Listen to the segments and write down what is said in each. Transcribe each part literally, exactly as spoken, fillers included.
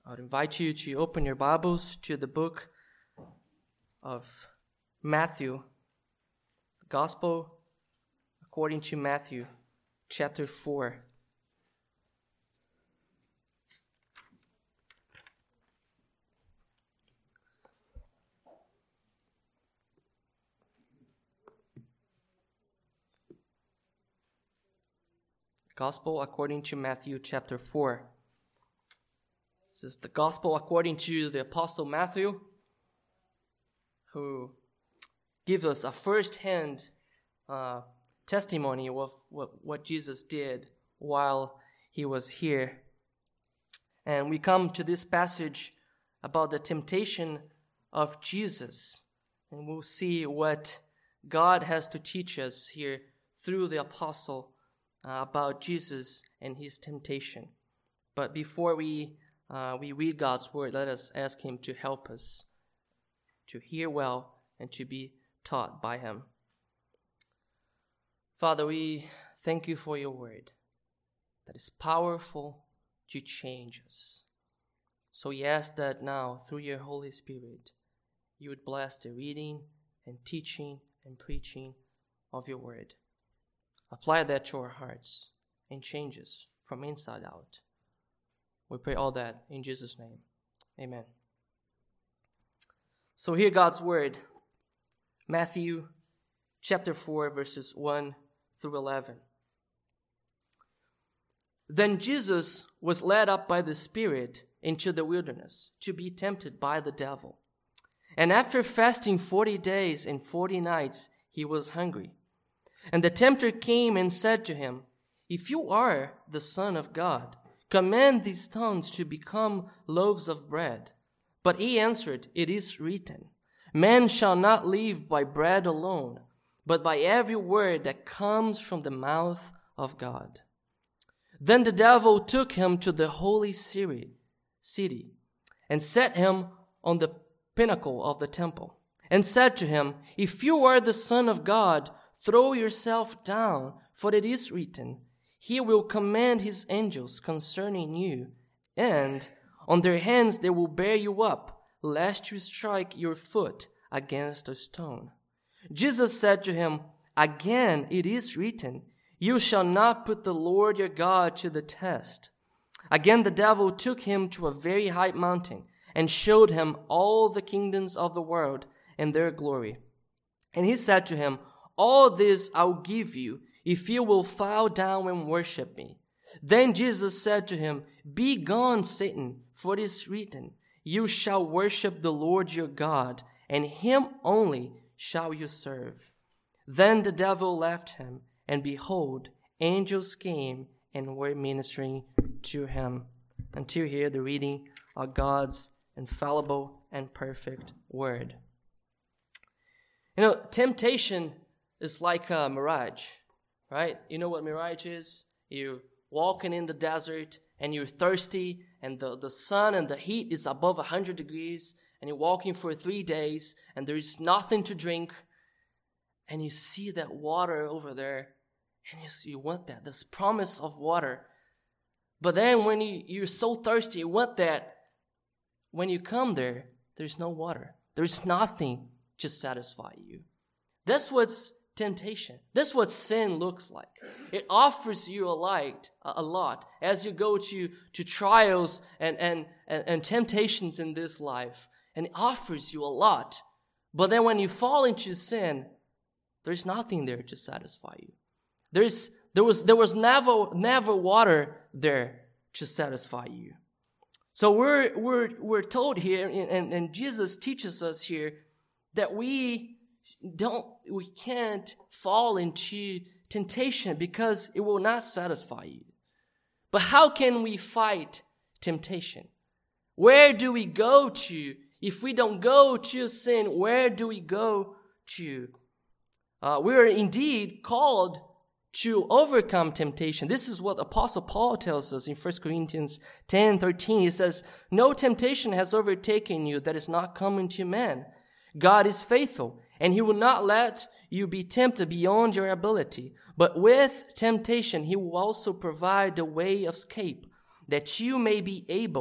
I would invite you to open your Bibles to the book of Matthew, the Gospel according to Matthew, chapter four. Gospel according to Matthew, chapter four. This is the Gospel according to the Apostle Matthew, who gives us a first-hand uh, testimony of what, what Jesus did while he was here. And we come to this passage about the temptation of Jesus, and we'll see what God has to teach us here through the Apostle uh, about Jesus and his temptation. But before we Uh, we read God's word, let us ask him to help us to hear well and to be taught by him. Father, we thank you for your word that is powerful to change us. So we ask that now, through your Holy Spirit, you would bless the reading and teaching and preaching of your word. Apply that to our hearts and change us from inside out. We pray all that in Jesus' name. Amen. So hear God's word. Matthew chapter four, verses one through eleven. Then Jesus was led up by the Spirit into the wilderness to be tempted by the devil. And after fasting forty days and forty nights, he was hungry. And the tempter came and said to him, "If you are the Son of God, command these stones to become loaves of bread." But he answered, "It is written, man shall not live by bread alone, but by every word that comes from the mouth of God." Then the devil took him to the holy city and set him on the pinnacle of the temple and said to him, "If you are the Son of God, throw yourself down, for it is written, he will command his angels concerning you, and on their hands they will bear you up, lest you strike your foot against a stone." Jesus said to him, "Again it is written, you shall not put the Lord your God to the test." Again the devil took him to a very high mountain and showed him all the kingdoms of the world and their glory. And he said to him, "All this I will give you, if you will fall down and worship me." Then Jesus said to him, "Be gone, Satan, for it is written, you shall worship the Lord your God, and him only shall you serve." Then the devil left him, and behold, angels came and were ministering to him. Until here, the reading of God's infallible and perfect word. You know, temptation is like a mirage. Right? You know what mirage is? You're walking in the desert and you're thirsty and the, the sun and the heat is above one hundred degrees and you're walking for three days and there is nothing to drink and you see that water over there and you, you want that, this promise of water. But then when you, you're so thirsty, you want that. When you come there, there's no water. There's nothing to satisfy you. That's what's temptation. That's what sin looks like. It offers you a light, a lot, as you go to, to trials and, and, and, and temptations in this life. And it offers you a lot. But then when you fall into sin, there's nothing there to satisfy you. There's, there was, there was never, never water there to satisfy you. So we're, we're, we're told here, and, and Jesus teaches us here, that we don't, we can't fall into temptation because it will not satisfy you. But how can we fight temptation? Where do we go to? If we don't go to sin, where do we go to? Uh, we are indeed called to overcome temptation. This is what Apostle Paul tells us in First Corinthians ten thirteen. He says, "No temptation has overtaken you that is not common to man. God is faithful, and he will not let you be tempted beyond your ability. But with temptation, he will also provide the way of escape, that you may be able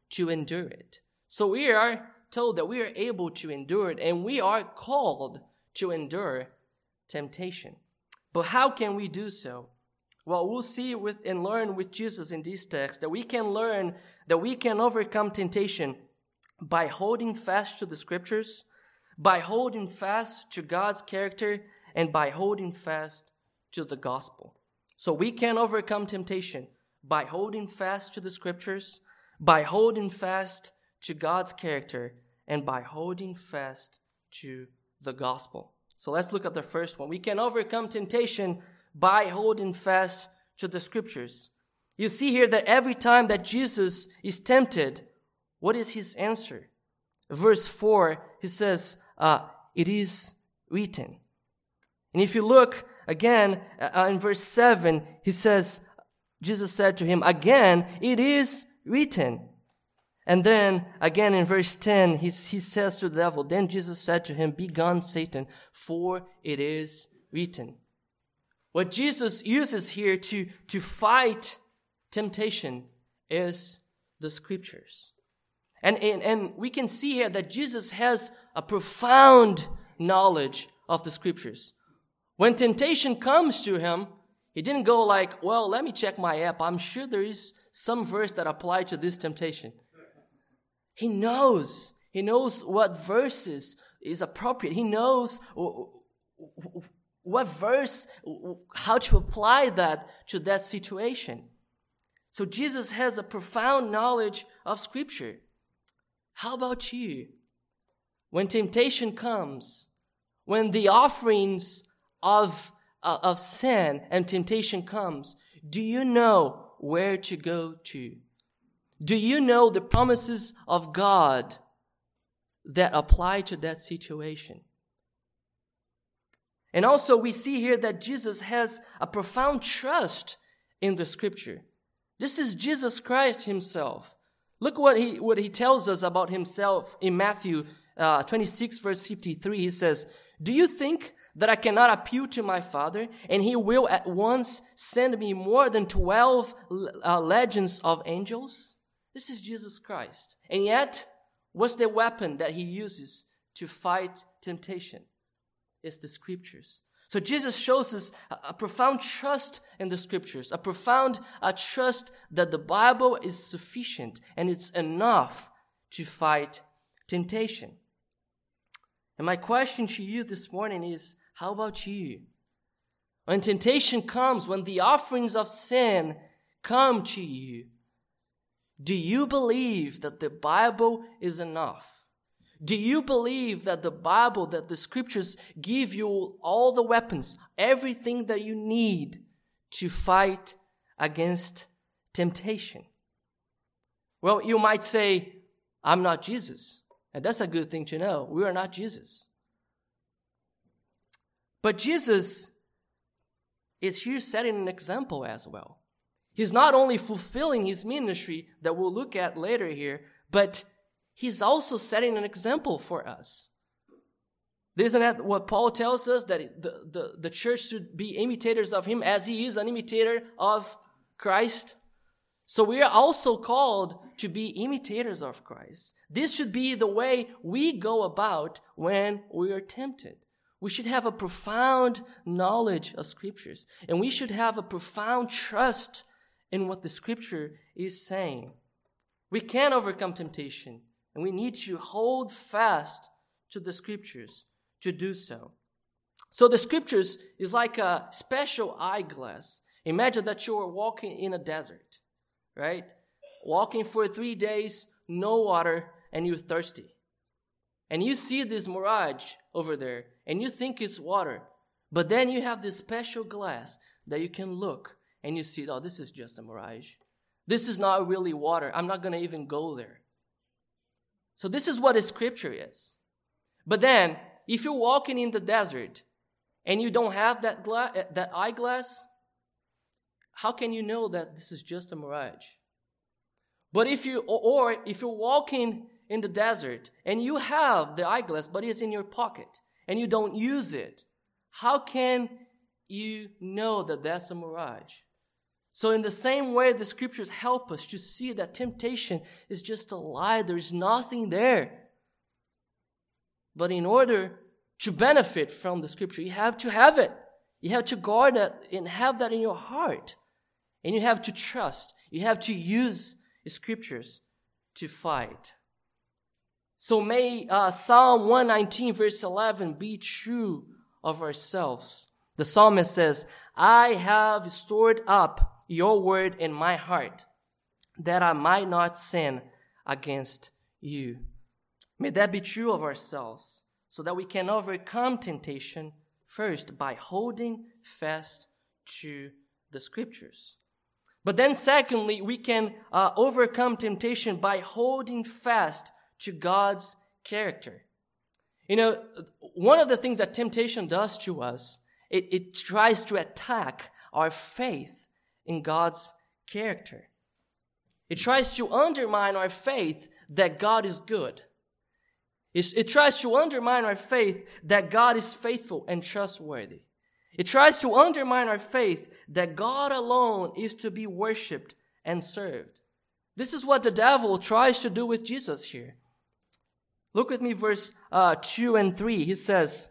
to endure it. So we are told that we are able to endure it, and we are called to endure temptation. But how can we do so? Well, we'll see with and learn with Jesus in this text that we can learn that we can overcome temptation by holding fast to the Scriptures, by holding fast to God's character, and by holding fast to the gospel. So we can overcome temptation by holding fast to the Scriptures, by holding fast to God's character, and by holding fast to the gospel. So let's look at the first one. We can overcome temptation by holding fast to the Scriptures. You see here that every time that Jesus is tempted, what is his answer? Verse four, he says, uh, it is written. And if you look again uh, in verse seven, he says, Jesus said to him, again, it is written. And then again in verse ten, he, he says to the devil, then Jesus said to him, begone, Satan, for it is written. What Jesus uses here to, to fight temptation is the Scriptures. And, and, and we can see here that Jesus has a profound knowledge of the Scriptures. When temptation comes to him, he didn't go like, well, let me check my app. I'm sure there is some verse that applies to this temptation. He knows. He knows what verses is appropriate. He knows what verse, how to apply that to that situation. So Jesus has a profound knowledge of Scripture. How about you? When temptation comes, when the offerings of, uh, of sin and temptation comes, do you know where to go to? Do you know the promises of God that apply to that situation? And also we see here that Jesus has a profound trust in the Scripture. This is Jesus Christ himself. Look what he what he tells us about himself in Matthew uh, twenty-six, verse fifty-three. He says, do you think that I cannot appeal to my Father, and he will at once send me more than twelve uh, legions of angels? This is Jesus Christ. And yet, what's the weapon that he uses to fight temptation? It's the Scriptures. So Jesus shows us a, a profound trust in the Scriptures, a profound uh, trust that the Bible is sufficient and it's enough to fight temptation. And my question to you this morning is, how about you? When temptation comes, when the offerings of sin come to you, do you believe that the Bible is enough? Do you believe that the Bible, that the Scriptures give you all the weapons, everything that you need to fight against temptation? Well, you might say, I'm not Jesus. And that's a good thing to know. We are not Jesus. But Jesus is here setting an example as well. He's not only fulfilling his ministry that we'll look at later here, but he's also setting an example for us. Isn't that what Paul tells us? That the, the, the church should be imitators of him as he is an imitator of Christ. So we are also called to be imitators of Christ. This should be the way we go about when we are tempted. We should have a profound knowledge of Scriptures. And we should have a profound trust in what the Scripture is saying. We can overcome temptation. And we need to hold fast to the Scriptures to do so. So the Scriptures is like a special eyeglass. Imagine that you are walking in a desert, right? Walking for three days, no water, and you're thirsty. And you see this mirage over there, and you think it's water. But then you have this special glass that you can look, and you see, oh, this is just a mirage. This is not really water. I'm not going to even go there. So this is what a Scripture is. But then, if you're walking in the desert and you don't have that gla- that eyeglass, how can you know that this is just a mirage? But if you, or if you're walking in the desert and you have the eyeglass, but it's in your pocket and you don't use it, how can you know that that's a mirage? So in the same way, the scriptures help us to see that temptation is just a lie. There's nothing there. But in order to benefit from the scripture, you have to have it. You have to guard it and have that in your heart. And you have to trust. You have to use the scriptures to fight. So may uh, Psalm one nineteen verse eleven be true of ourselves. The psalmist says, I have stored up your word in my heart, that I might not sin against you. May that be true of ourselves, so that we can overcome temptation first by holding fast to the scriptures. But then secondly, we can uh, overcome temptation by holding fast to God's character. You know, one of the things that temptation does to us, it, it tries to attack our faith in God's character. It tries to undermine our faith that God is good. It, it tries to undermine our faith that God is faithful and trustworthy. It tries to undermine our faith that God alone is to be worshipped and served. This is what the devil tries to do with Jesus here. Look with me, verse uh, two and three. He says,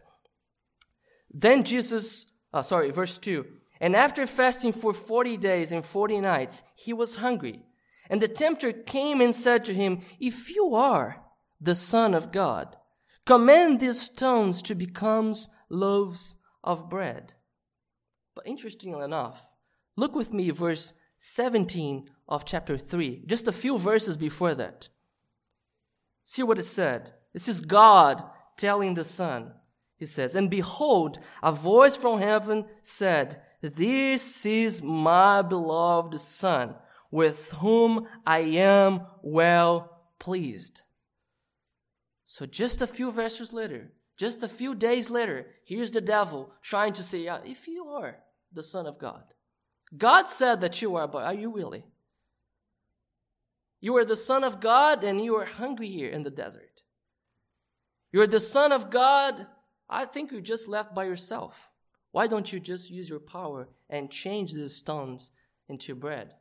Then Jesus, uh, sorry, verse two. And after fasting for forty days and forty nights, he was hungry. And the tempter came and said to him, If you are the Son of God, command these stones to become loaves of bread. But interestingly enough, look with me, verse seventeen of chapter three, just a few verses before that. See what it said. This is God telling the Son. He says, And behold, a voice from heaven said, This is my beloved Son, with whom I am well pleased. So just a few verses later, just a few days later, here's the devil trying to say, yeah, if you are the Son of God. God said that you are, but are you really? You are the Son of God and you are hungry here in the desert. You are the Son of God. I think you're just left by yourself. Why don't you just use your power and change these stones into bread?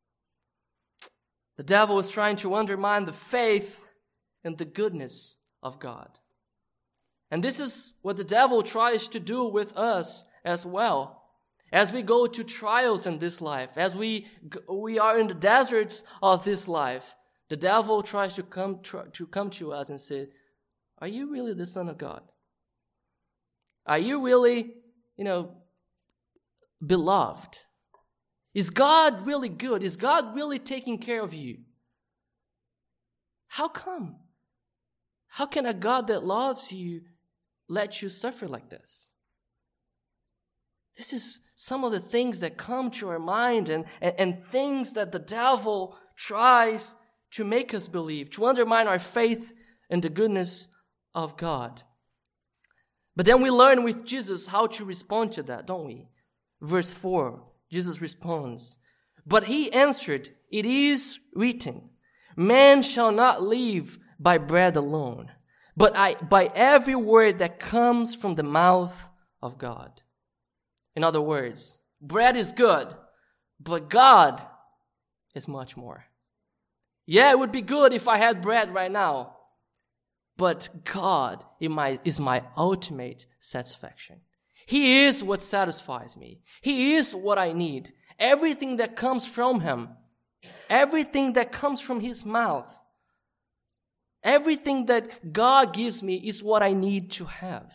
The devil is trying to undermine the faith and the goodness of God. And this is what the devil tries to do with us as well. As we go to trials in this life, as we we are in the deserts of this life, the devil tries to come try, to come to us and say, are you really the Son of God? Are you really, you know, beloved? Is God really good? Is God really taking care of you? How come? How can a God that loves you let you suffer like this? This is some of the things that come to our mind and, and, and things that the devil tries to make us believe, to undermine our faith in the goodness of God. But then we learn with Jesus how to respond to that, don't we? Verse four, Jesus responds, But he answered, It is written, Man shall not live by bread alone, but I, by every word that comes from the mouth of God. In other words, bread is good, but God is much more. Yeah, it would be good if I had bread right now, but God is my ultimate satisfaction. He is what satisfies me. He is what I need. Everything that comes from Him, everything that comes from His mouth, everything that God gives me is what I need to have.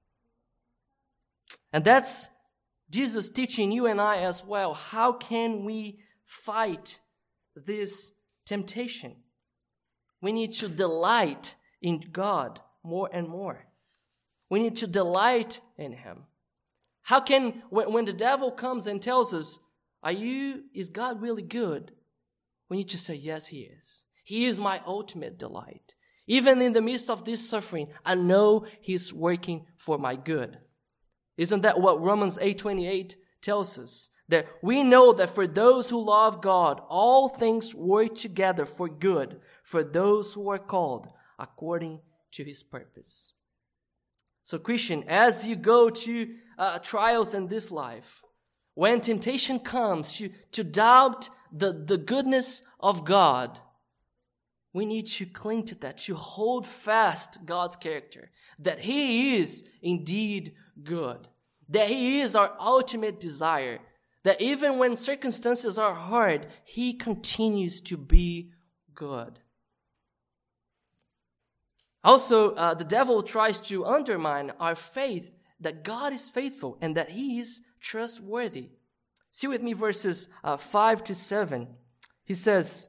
And that's Jesus teaching you and I as well. How can we fight this temptation? We need to delight in God more and more. We need to delight in Him. How can, when, when the devil comes and tells us, are you, is God really good? We need to say, yes, He is. He is my ultimate delight. Even in the midst of this suffering, I know He's working for my good. Isn't that what Romans eight twenty-eight tells us? That we know that for those who love God, all things work together for good, for those who are called according to His purpose. So Christian, as you go to uh, trials in this life, when temptation comes to, to doubt the, the goodness of God, we need to cling to that, to hold fast God's character, that He is indeed good, that He is our ultimate desire, that even when circumstances are hard, He continues to be good. Also, uh, the devil tries to undermine our faith that God is faithful and that He is trustworthy. See with me verses uh, five to seven. He says,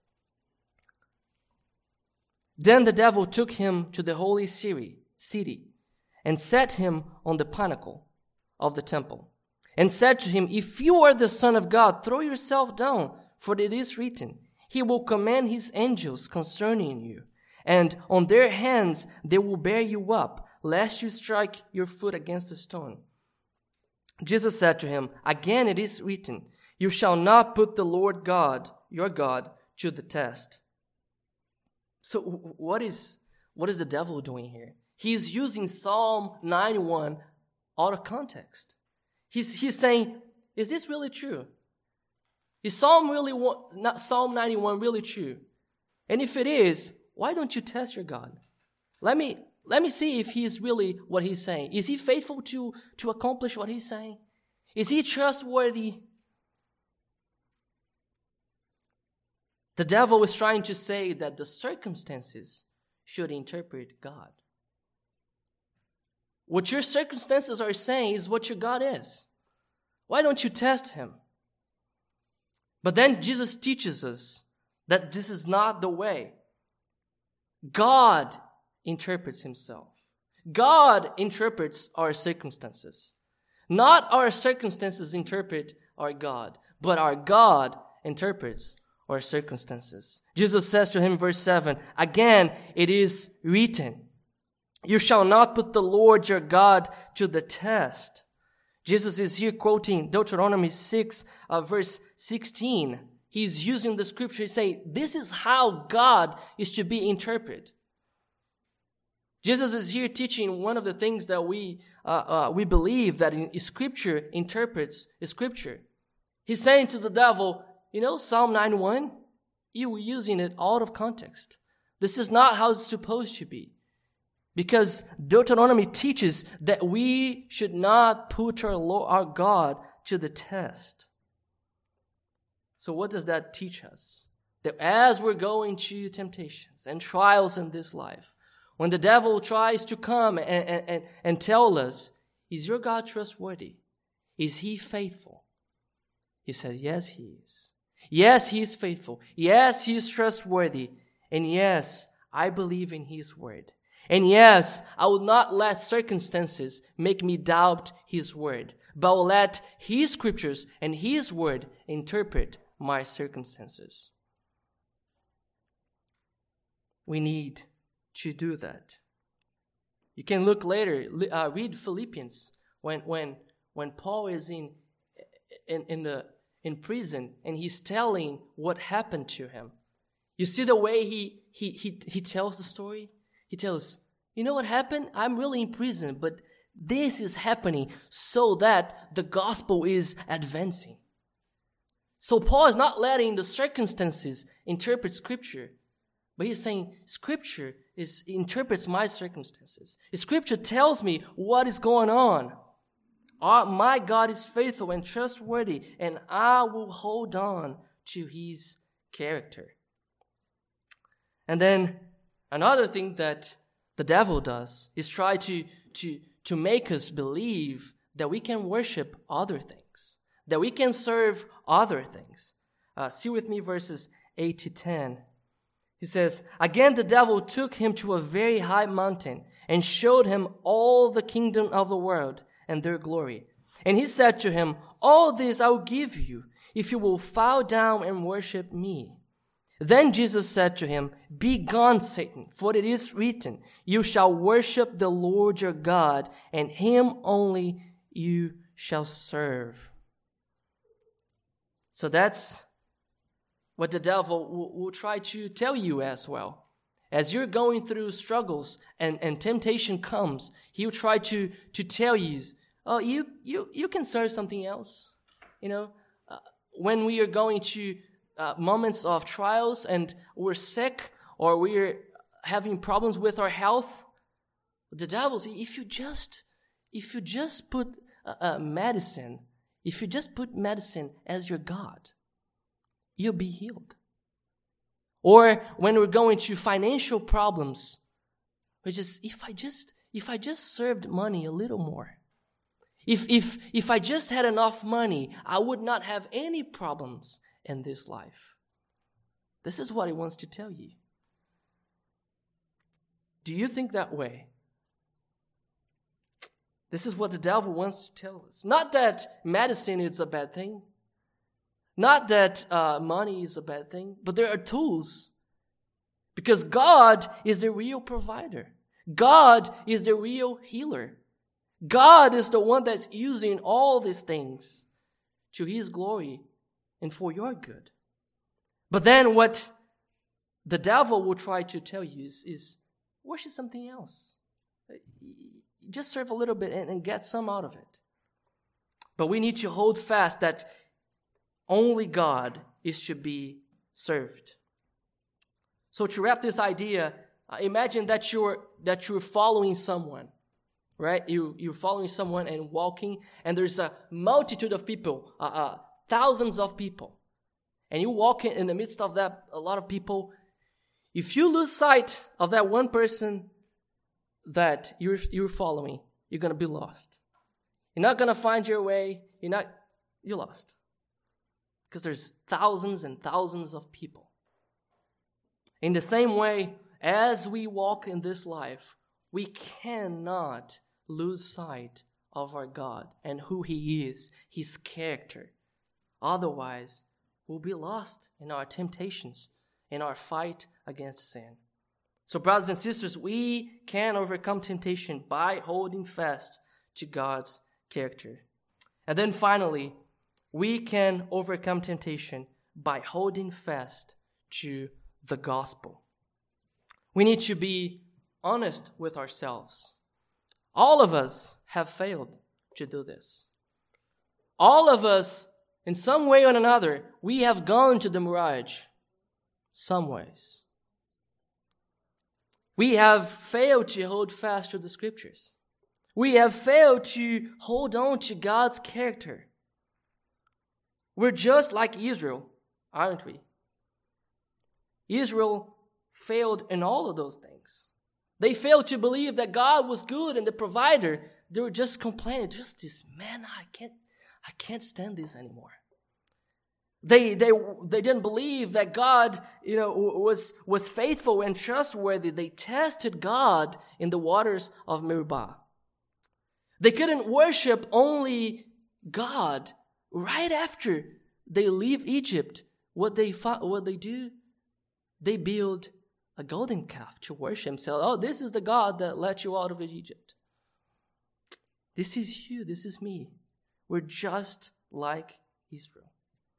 "Then the devil took him to the holy city and set him on the pinnacle of the temple and said to him, 'If you are the Son of God, throw yourself down, for it is written, He will command His angels concerning you, and on their hands they will bear you up, lest you strike your foot against a stone.' Jesus said to him, 'Again it is written, You shall not put the Lord God, your God, to the test.'" So what is, what is the devil doing here? He's using Psalm ninety-one out of context. He's, he's saying, is this really true? Is Psalm really not Psalm ninety-one really true? And if it is, why don't you test your God? Let me let me see if He is really what He's saying. Is He faithful to, to accomplish what He's saying? Is He trustworthy? The devil is trying to say that the circumstances should interpret God. What your circumstances are saying is what your God is. Why don't you test Him? But then Jesus teaches us that this is not the way. God interprets Himself. God interprets our circumstances. Not our circumstances interpret our God, but our God interprets our circumstances. Jesus says to him, verse seven, "Again it is written, You shall not put the Lord your God to the test." Jesus is here quoting Deuteronomy six, uh, verse sixteen. He's using the scripture to say, this is how God is to be interpreted. Jesus is here teaching one of the things that we uh, uh, we believe that in, Scripture interprets Scripture. He's saying to the devil, you know, Psalm ninety-one, you were using it out of context. This is not how it's supposed to be. Because Deuteronomy teaches that we should not put our Lord, our God to the test. So what does that teach us? That as we're going through temptations and trials in this life, when the devil tries to come and, and, and, and tell us, is your God trustworthy? Is He faithful? He says, yes, He is. Yes, He is faithful. Yes, He is trustworthy. And yes, I believe in His word. And yes, I will not let circumstances make me doubt His word, but I will let His scriptures and His word interpret my circumstances. We need to do that. You can look later, uh, read Philippians when when when Paul is in in in the in prison and he's telling what happened to him. You see the way he he he he tells the story. He tells, you know what happened? I'm really in prison, but this is happening so that the gospel is advancing. So Paul is not letting the circumstances interpret Scripture, but he's saying Scripture is interprets my circumstances. Scripture tells me what is going on. Our, my God is faithful and trustworthy, and I will hold on to His character. And then another thing that the devil does is try to, to, to make us believe that we can worship other things, that we can serve other things. Uh, see with me verses eight to ten. He says, "Again the devil took him to a very high mountain and showed him all the kingdom of the world and their glory. And he said to him, all this I will give you if you will fall down and worship me. Then Jesus said to him, Begone, Satan, for it is written, You shall worship the Lord your God, and Him only you shall serve." So that's what the devil will, will try to tell you as well. As you're going through struggles and, and temptation comes, he'll try to, to tell you, oh, you, you, you can serve something else. you know, uh, when we are going to uh, moments of trials and we're sick or we're having problems with our health, the devil says, if you just, if you just put uh, uh, medicine, if you just put medicine as your God, you'll be healed. Or when we're going through financial problems, we just, if I just, if I just served money a little more, if, if, if I just had enough money, I would not have any problems in this life. This is what he wants to tell you. Do you think that way? This is what the devil wants to tell us. Not that medicine is a bad thing. Not that uh, money is a bad thing. But there are tools. Because God is the real provider. God is the real healer. God is the one that's using all these things to His glory and for your good. But then what the devil will try to tell you is, is worship something else. Just serve a little bit and, and get some out of it. But we need to hold fast that only God is to be served. So to wrap this idea, uh, imagine that you're that you're following someone, right? You you're following someone and walking, and there's a multitude of people, uh, uh, thousands of people, and you walk in, in the midst of that a lot of people. If you lose sight of that one person that you're you're following, you're gonna be lost. You're not gonna find your way. You're not. You're lost. Because there's thousands and thousands of people. In the same way, as we walk in this life, we cannot lose sight of our God and who He is, His character. Otherwise, we'll be lost in our temptations, in our fight against sin. So, brothers and sisters, we can overcome temptation by holding fast to God's character. And then finally, we can overcome temptation by holding fast to the gospel. We need to be honest with ourselves. All of us have failed to do this. All of us, in some way or another, we have gone to the mirage some ways. We have failed to hold fast to the scriptures. We have failed to hold on to God's character. We're just like Israel, aren't we? Israel failed in all of those things. They failed to believe that God was good and the provider. They were just complaining, just this, man, I can't, I can't stand this anymore. They, they, they didn't believe that God, you know, was, was faithful and trustworthy. They tested God in the waters of Meribah. They couldn't worship only God. Right after they leave Egypt, what they what they do, they build a golden calf to worship Himself. Oh, this is the God that let you out of Egypt. This is you. This is me. We're just like Israel.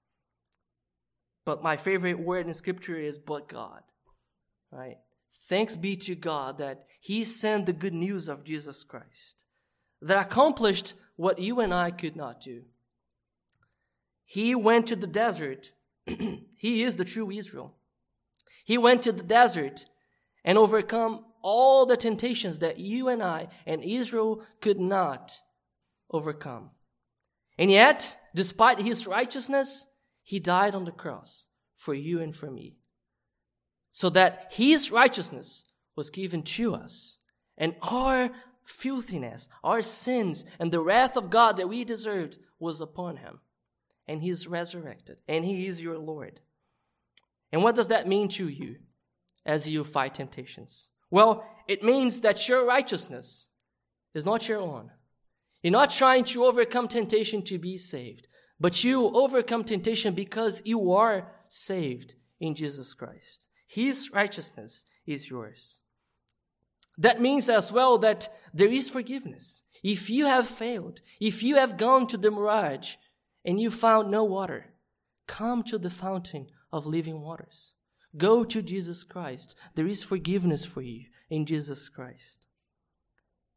But my favorite word in Scripture is "but God." Right? Thanks be to God that He sent the good news of Jesus Christ that accomplished what you and I could not do. He went to the desert. He is the true Israel. He went to the desert and overcome all the temptations that you and I and Israel could not overcome. And yet, despite His righteousness, He died on the cross for you and for me. So that His righteousness was given to us. And our filthiness, our sins, and the wrath of God that we deserved was upon Him. And He is resurrected. And He is your Lord. And what does that mean to you as you fight temptations? Well, it means that your righteousness is not your own. You're not trying to overcome temptation to be saved. But you overcome temptation because you are saved in Jesus Christ. His righteousness is yours. That means as well that there is forgiveness. If you have failed, if you have gone to the mirage and you found no water, come to the fountain of living waters. Go to Jesus Christ. There is forgiveness for you in Jesus Christ.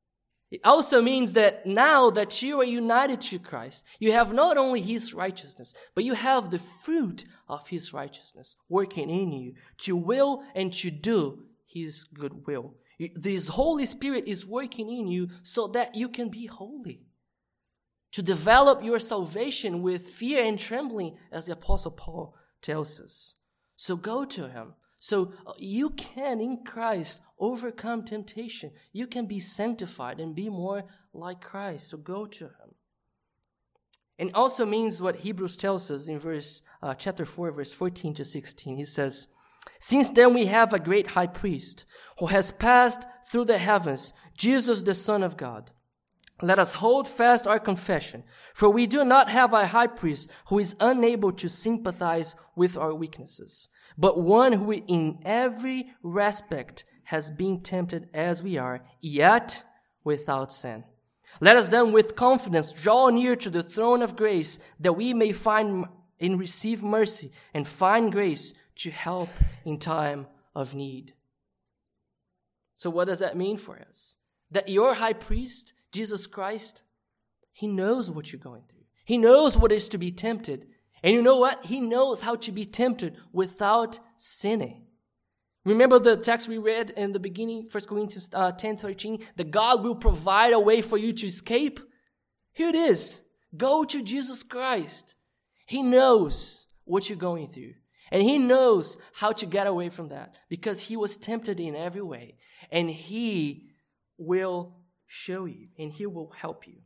It also means that now that you are united to Christ, you have not only His righteousness, but you have the fruit of His righteousness working in you to will and to do His good will. This Holy Spirit is working in you so that you can be holy, to develop your salvation with fear and trembling, as the Apostle Paul tells us. So go to Him. So you can, in Christ, overcome temptation. You can be sanctified and be more like Christ. So go to Him. And also means what Hebrews tells us in verse uh, chapter four, verse fourteen to sixteen. He says, "Since then we have a great high priest who has passed through the heavens, Jesus the Son of God. Let us hold fast our confession, for we do not have a high priest who is unable to sympathize with our weaknesses, but one who in every respect has been tempted as we are, yet without sin. Let us then with confidence draw near to the throne of grace, that we may find and receive mercy and find grace to help in time of need." So what does that mean for us? That your high priest, Jesus Christ, He knows what you're going through. He knows what it is to be tempted. And you know what? He knows how to be tempted without sinning. Remember the text we read in the beginning, First Corinthians uh, ten thirteen, that God will provide a way for you to escape? Here it is. Go to Jesus Christ. He knows what you're going through. And He knows how to get away from that, because He was tempted in every way. And He will show you, and He will help you.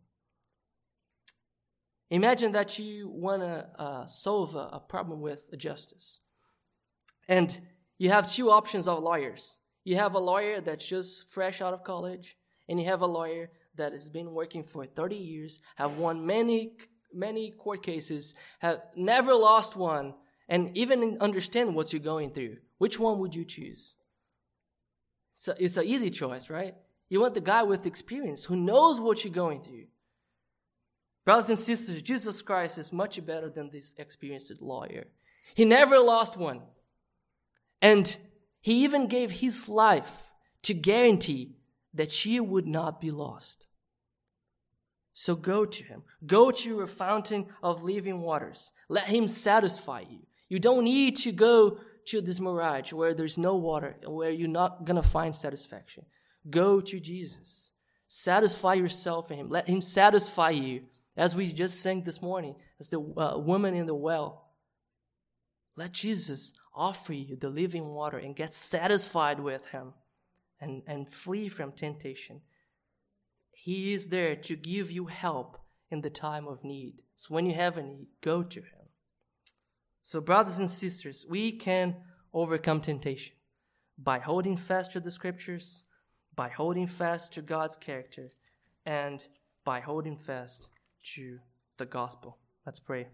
Imagine that you want to uh, solve a, a problem with a justice. And you have two options of lawyers. You have a lawyer that's just fresh out of college, and you have a lawyer that has been working for thirty years, have won many, many court cases, have never lost one, and even understand what you're going through. Which one would you choose? So it's an easy choice, right? You want the guy with experience who knows what you're going through. Brothers and sisters, Jesus Christ is much better than this experienced lawyer. He never lost one. And He even gave His life to guarantee that she would not be lost. So go to Him. Go to your fountain of living waters. Let Him satisfy you. You don't need to go to this mirage where there's no water, where you're not going to find satisfaction. Go to Jesus. Satisfy yourself in Him. Let Him satisfy you. As we just sang this morning, as the uh, woman in the well. Let Jesus offer you the living water and get satisfied with Him and, and flee from temptation. He is there to give you help in the time of need. So when you have a need, go to Him. So brothers and sisters, we can overcome temptation by holding fast to the Scriptures, by holding fast to God's character, and by holding fast to the gospel. Let's pray.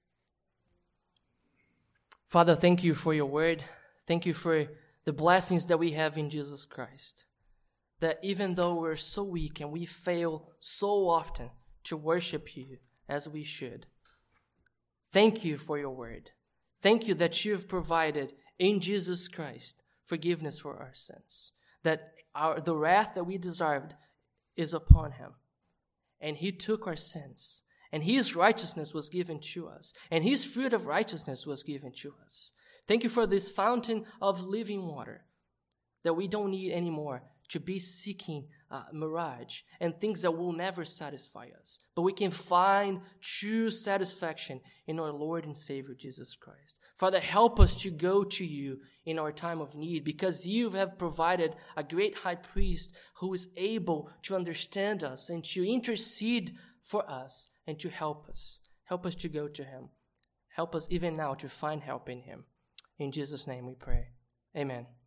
Father, thank You for Your word. Thank You for the blessings that we have in Jesus Christ. That even though we're so weak and we fail so often to worship You as we should, thank You for Your word. Thank You that You have provided in Jesus Christ forgiveness for our sins. That our, the wrath that we deserved is upon Him. And He took our sins. And His righteousness was given to us. And His fruit of righteousness was given to us. Thank You for this fountain of living water that we don't need anymore to be seeking uh, mirage and things that will never satisfy us. But we can find true satisfaction in our Lord and Savior Jesus Christ. Father, help us to go to You in our time of need, because You have provided a great high priest who is able to understand us and to intercede for us and to help us. Help us to go to Him. Help us even now to find help in Him. In Jesus' name we pray. Amen.